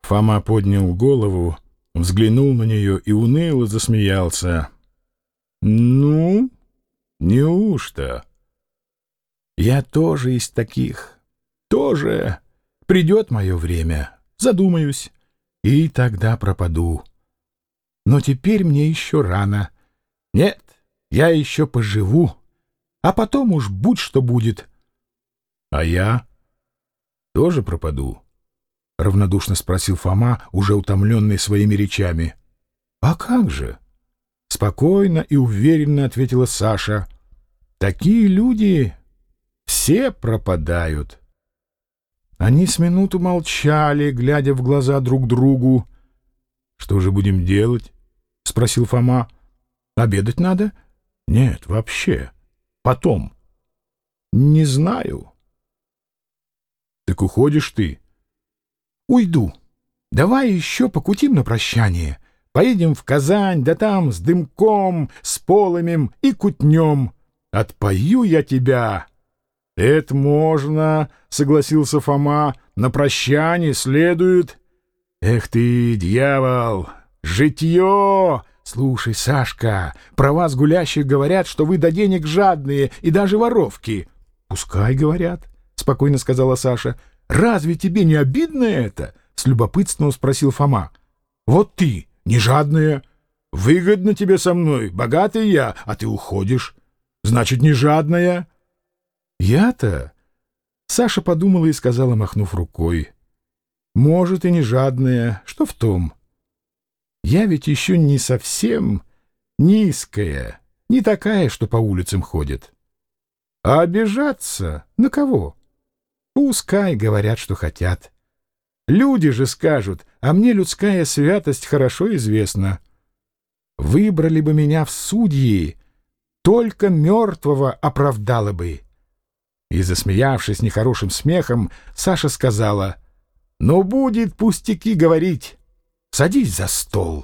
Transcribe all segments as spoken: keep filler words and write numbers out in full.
Фома поднял голову, взглянул на нее и уныло засмеялся. «Ну, неужто? Я тоже из таких. Тоже. Придет мое время, задумаюсь, и тогда пропаду. Но теперь мне еще рано. Нет, я еще поживу, а потом уж будь что будет». «А я тоже пропаду?» — равнодушно спросил Фома, уже утомленный своими речами. «А как же?» — спокойно и уверенно ответила Саша. «Такие люди все пропадают». Они с минуту молчали, глядя в глаза друг другу. «Что же будем делать?» — спросил Фома. «Обедать надо?» «Нет, вообще. Потом». «Не знаю». «Так уходишь ты?» «Уйду. Давай еще покутим на прощание. Поедем в Казань, да там с дымком, с полымем и кутнем. Отпою я тебя». «Это можно», — согласился Фома. «На прощание следует». «Эх ты, дьявол! Житье!» «Слушай, Сашка, про вас, гулящих, говорят, что вы до денег жадные и даже воровки». «Пускай говорят», — спокойно сказала Саша. «Разве тебе не обидно это?» — с любопытством спросил Фома. «Вот ты, не жадная. Выгодно тебе со мной, богатый я, а ты уходишь. Значит, не жадная». «Я-то?» — Саша подумала и сказала, махнув рукой. «Может, и не жадная. Что в том? Я ведь еще не совсем низкая, не такая, что по улицам ходит. А обижаться на кого? Пускай говорят, что хотят. Люди же скажут, а мне людская святость хорошо известна. Выбрали бы меня в судьи, только мертвого оправдало бы». И, засмеявшись нехорошим смехом, Саша сказала: «Ну, будет пустяки говорить. Садись за стол».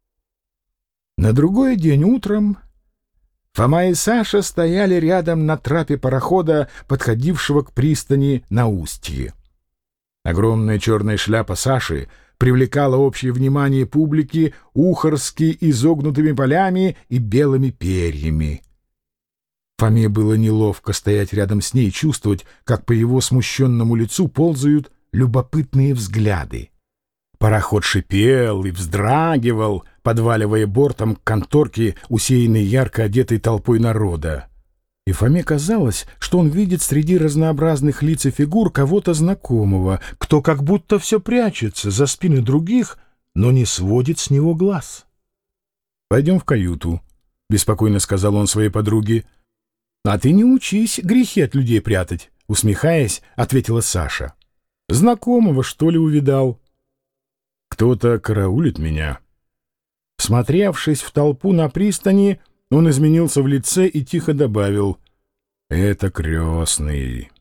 На другой день утром Фома и Саша стояли рядом на трапе парохода, подходившего к пристани на устье. Огромная черная шляпа Саши привлекала общее внимание публики ухорски изогнутыми полями и белыми перьями. Фоме было неловко стоять рядом с ней и чувствовать, как по его смущенному лицу ползают любопытные взгляды. Пароход шипел и вздрагивал, подваливая бортом к конторке, усеянной ярко одетой толпой народа. И Фоме казалось, что он видит среди разнообразных лиц и фигур кого-то знакомого, кто как будто все прячется за спины других, но не сводит с него глаз. «Пойдем в каюту», — беспокойно сказал он своей подруге. «А ты не учись грехи от людей прятать», — усмехаясь, ответила Саша. «Знакомого, что ли, увидал?» «Кто-то караулит меня». Всмотревшись в толпу на пристани, он изменился в лице и тихо добавил: «Это крестный».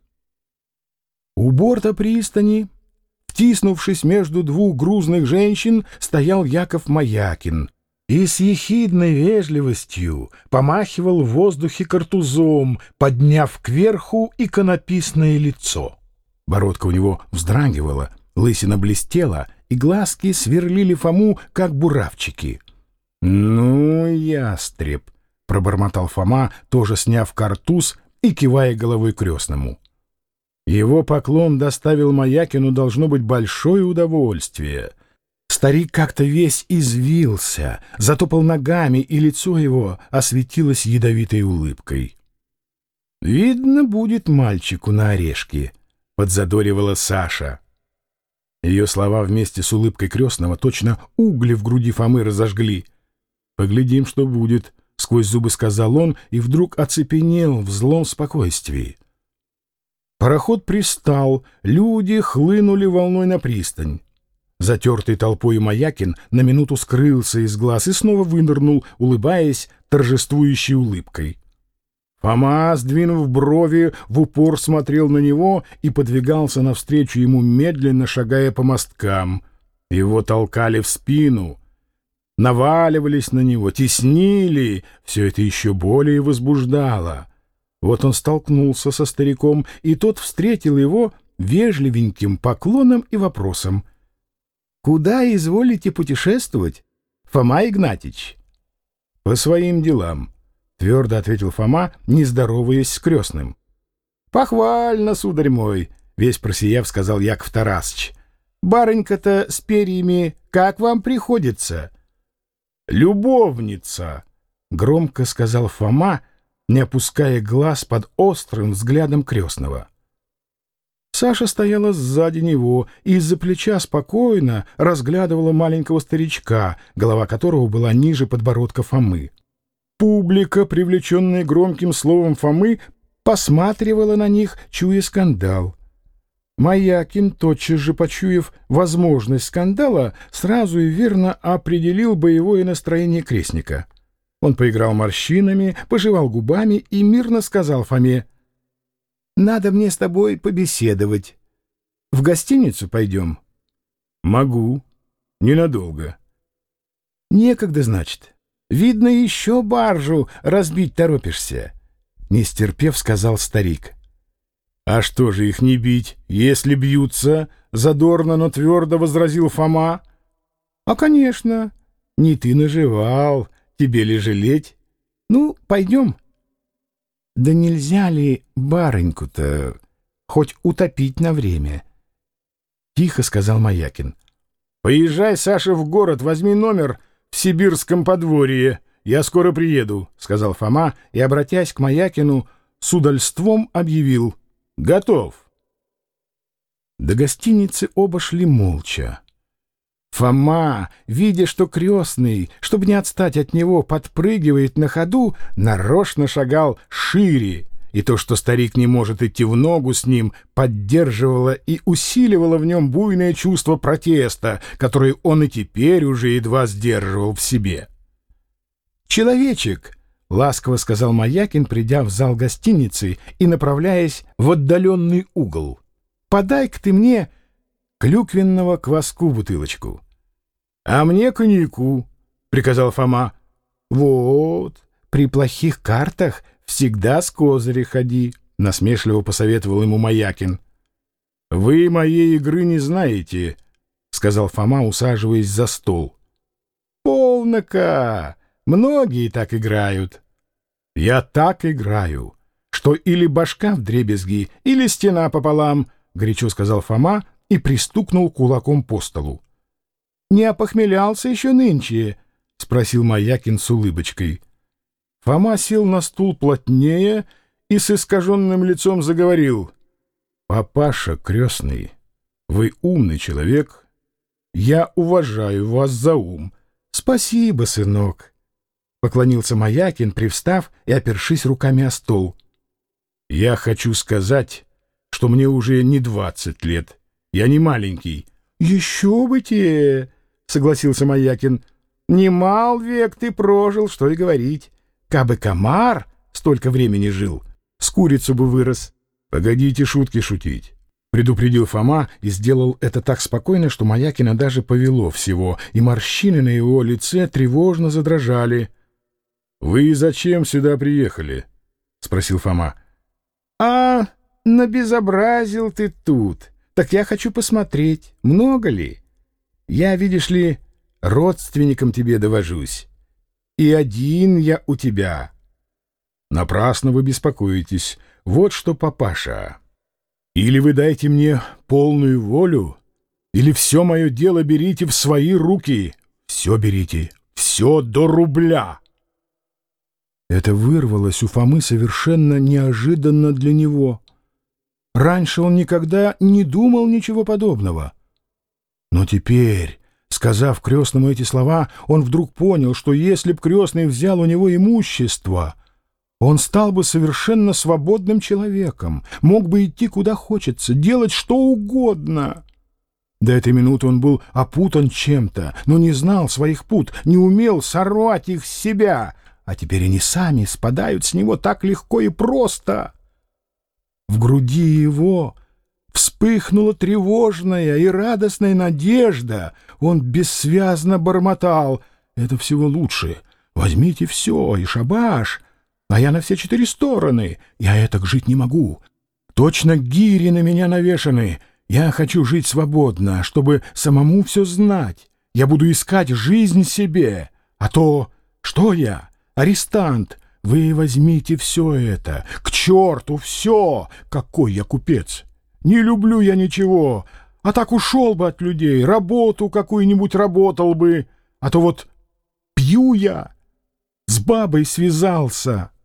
У борта пристани, втиснувшись между двух грузных женщин, стоял Яков Маякин и с ехидной вежливостью помахивал в воздухе картузом, подняв кверху иконописное лицо. Бородка у него вздрагивала, лысина блестела, и глазки сверлили Фому, как буравчики. «Ну, ястреб!» — пробормотал Фома, тоже сняв картуз и кивая головой крестному. Его поклон доставил Маякину, должно быть, большое удовольствие. Старик как-то весь извился, затопал ногами, и лицо его осветилось ядовитой улыбкой. «Видно, будет мальчику на орешке», — подзадоривала Саша. Ее слова вместе с улыбкой крестного точно угли в груди Фомы разожгли. «Поглядим, что будет», — сквозь зубы сказал он, и вдруг оцепенел в злом спокойствии. Пароход пристал, люди хлынули волной на пристань. Затертый толпой Маякин на минуту скрылся из глаз и снова вынырнул, улыбаясь торжествующей улыбкой. Фома, сдвинув брови, в упор смотрел на него и подвигался навстречу ему, медленно шагая по мосткам. Его толкали в спину, наваливались на него, теснили. Все это еще более возбуждало. Вот он столкнулся со стариком, и тот встретил его вежливеньким поклоном и вопросом. Куда изволите путешествовать, Фома Игнатьич? — По своим делам, — твердо ответил Фома, не здороваясь с крестным. — Похвально, сударь мой, — весь просияв сказал Яков Тарасыч. — Барынька-то с перьями как вам приходится? — Любовница, — громко сказал Фома, не опуская глаз под острым взглядом крестного. Саша стояла сзади него и из-за плеча спокойно разглядывала маленького старичка, голова которого была ниже подбородка Фомы. Публика, привлеченная громким словом Фомы, посматривала на них, чуя скандал. Маякин, тотчас же почуяв возможность скандала, сразу и верно определил боевое настроение крестника. Он поиграл морщинами, пожевал губами и мирно сказал Фоме: «Надо мне с тобой побеседовать. В гостиницу пойдем?» «Могу. Ненадолго». «Некогда, значит. Видно, еще баржу разбить торопишься», — не стерпев, сказал старик. «А что же их не бить, если бьются?» — задорно, но твердо возразил Фома. «А, конечно. Не ты наживал, тебе ли жалеть? Ну, пойдем». «Да нельзя ли барыньку-то хоть утопить на время?» — тихо сказал Маякин. «Поезжай, Саша, в город, возьми номер в сибирском подворье. Я скоро приеду», — сказал Фома и, обратясь к Маякину, с удальством объявил: «Готов». До гостиницы оба шли молча. Фома, видя, что крестный, чтобы не отстать от него, подпрыгивает на ходу, нарочно шагал шире, и то, что старик не может идти в ногу с ним, поддерживало и усиливало в нем буйное чувство протеста, которое он и теперь уже едва сдерживал в себе. «Человечек», — ласково сказал Маякин, придя в зал гостиницы и направляясь в отдаленный угол, — «подай-ка ты мне клюквенного кваску бутылочку». «А мне коньяку», — приказал Фома. «Вот, при плохих картах всегда с козыря ходи», — насмешливо посоветовал ему Маякин. «Вы моей игры не знаете», — сказал Фома, усаживаясь за стол. «Полно-ка! Многие так играют». «Я так играю, что или башка вдребезги, или стена пополам», — горячо сказал Фома и пристукнул кулаком по столу. «Не опохмелялся еще нынче?» — спросил Маякин с улыбочкой. Фома сел на стул плотнее и с искаженным лицом заговорил: «Папаша крестный, вы умный человек. Я уважаю вас за ум». «Спасибо, сынок», — поклонился Маякин, привстав и опершись руками о стол. «Я хочу сказать, что мне уже не двадцать лет. Я не маленький». «Еще бы те!» — согласился Маякин. «Немал век ты прожил, что и говорить. Кабы комар столько времени жил, с курицу бы вырос». «Погодите шутки шутить», — предупредил Фома и сделал это так спокойно, что Маякина даже повело всего, и морщины на его лице тревожно задрожали. «Вы зачем сюда приехали?» — спросил Фома. «А, набезобразил ты тут. Так я хочу посмотреть, много ли. Я, видишь ли, родственникам тебе довожусь. И один я у тебя». «Напрасно вы беспокоитесь. Вот что, папаша. Или вы дайте мне полную волю, или все мое дело берите в свои руки. Все берите, все до рубля». Это вырвалось у Фомы совершенно неожиданно для него. Раньше он никогда не думал ничего подобного. Но теперь, сказав крестному эти слова, он вдруг понял, что если б крестный взял у него имущество, он стал бы совершенно свободным человеком, мог бы идти куда хочется, делать что угодно. До этой минуты он был опутан чем-то, но не знал своих пут, не умел сорвать их с себя, а теперь они сами спадают с него так легко и просто. В груди его вспыхнула тревожная и радостная надежда. Он бессвязно бормотал: «Это всего лучше. Возьмите все, и шабаш. А я на все четыре стороны. Я этак жить не могу. Точно гири на меня навешаны. Я хочу жить свободно, чтобы самому все знать. Я буду искать жизнь себе. А то что я? Арестант. Вы возьмите все это. К черту все! Какой я купец! Не люблю я ничего. А так ушел бы от людей, работу какую-нибудь работал бы. А то вот пью я, с бабой связался».